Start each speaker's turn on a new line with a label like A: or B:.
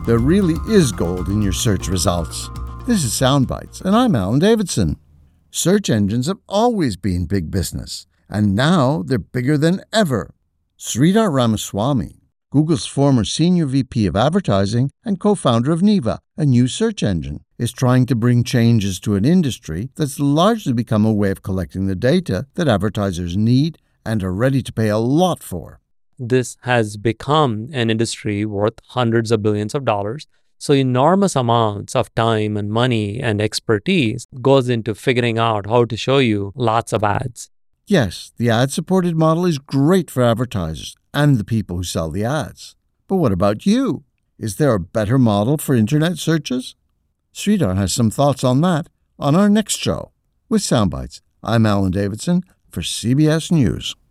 A: There really is gold in your search results. This is Soundbites, and I'm Alan Davidson. Search engines have always been big business, and now they're bigger than ever. Sridhar Ramaswamy, Google's former senior VP of advertising and co-founder of Neeva, a new search engine, is trying to bring changes to an industry that's largely become a way of collecting the data that advertisers need and are ready to pay a lot for.
B: This has become an industry worth hundreds of billions of dollars. So enormous amounts of time and money and expertise goes into figuring out how to show you lots of ads.
A: Yes, the ad-supported model is great for advertisers and the people who sell the ads. But what about you? Is there a better model for internet searches? Sridhar has some thoughts on that on our next show. With Soundbites, I'm Alan Davidson for CBS News.